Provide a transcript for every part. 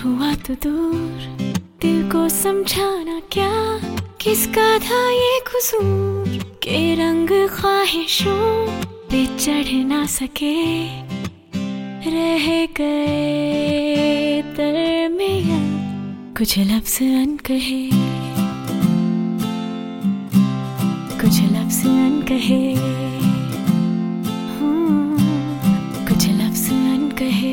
हुआ तो दूर, दिल को समझाना क्या किसका था ये कसूर के रंग ख्वाहिशों पे चढ़ ना सके, रह गए दरमियां कुछ लफ्ज़ अनकहे, कुछ लफ्ज़ अनकहे, कुछ लफ्ज़ अनकहे,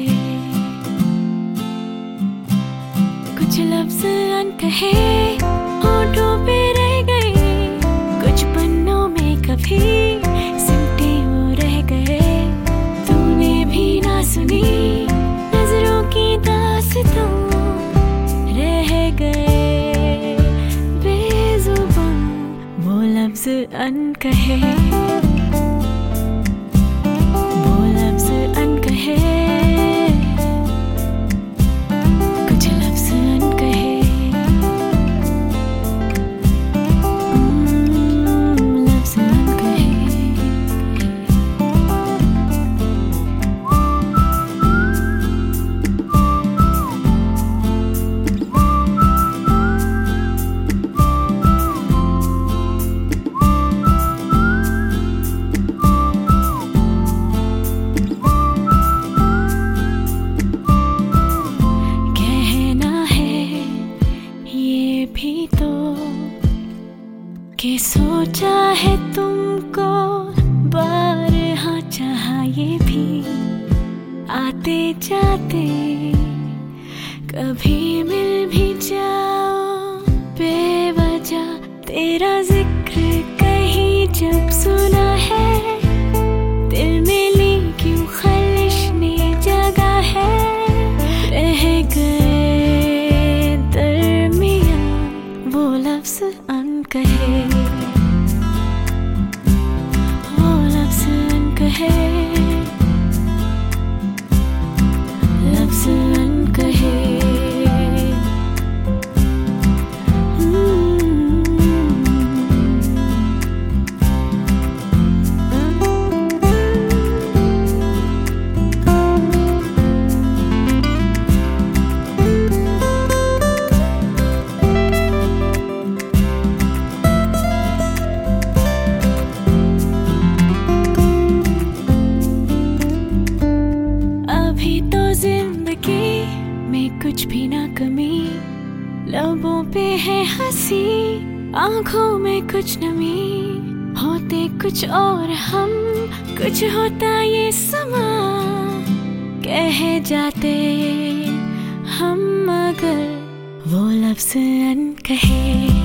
कुछ लफ्ज़ अनकहे होठों पे रह गए, कुछ पन्नों में कभी सिमटे वो रह गए, तूने भी ना सुनी नजरों की दास्तां, रह गए बेजुबां वो लफ्ज़ अनकहे, वो लफ्ज़ अनकहे, कुछ लफ्ज़ अनकहे, लफ्ज़ अनकहे। भी तो कि सोचा है तुमको बारहा, चाहा ये भी आते जाते कभी मिल भी जाओ, बेवजह तेरा जिक्र कहीं जब सुना है, दिल में ली क्यों खलिश ने जगा है, रह गए वो लफ्ज़ अनकहे, वो लफ्ज़ अनकहे, लफ्ज़ अनकहे। कुछ भी ना कमी, लबों पे है हंसी, आंखों में कुछ नमी, होते कुछ और हम, कुछ होता ये समा, कह जाते हम अगर वो लफ्ज़ अनकहे।